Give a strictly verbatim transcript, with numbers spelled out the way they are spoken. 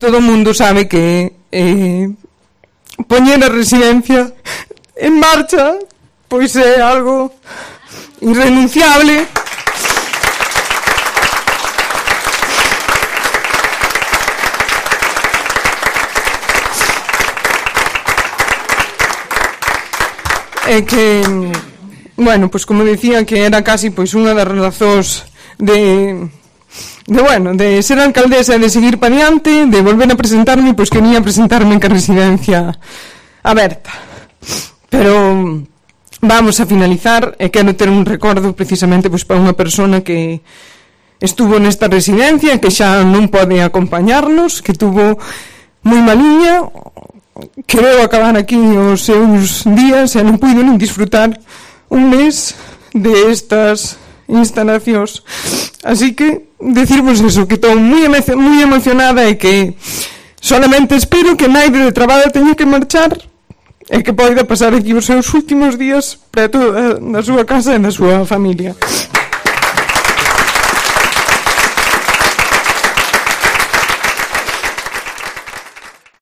todo o mundo sabe que eh, poñer a residencia en marcha pois é algo irrenunciable. E que, bueno, pois como dicía, que era casi pois unha das razóns de de, bueno, de ser alcaldesa e de seguir pa diante, de volver a presentarme, pois que venía a presentarme en que residencia aberta. Pero vamos a finalizar e quero ter un recordo precisamente pois para unha persona que estuvo nesta residencia e que xa non pode acompañarnos, que tuvo moi maliña, que veo acabar aquí os seus días e non puido nin disfrutar un mes de estas instalacións. Así que decirvos eso, que estou moi, emo- moi emocionada e que solamente espero que naide de Trabada teña que marchar e que poida pasar aquí os seus últimos días preto da, da súa casa e da súa familia.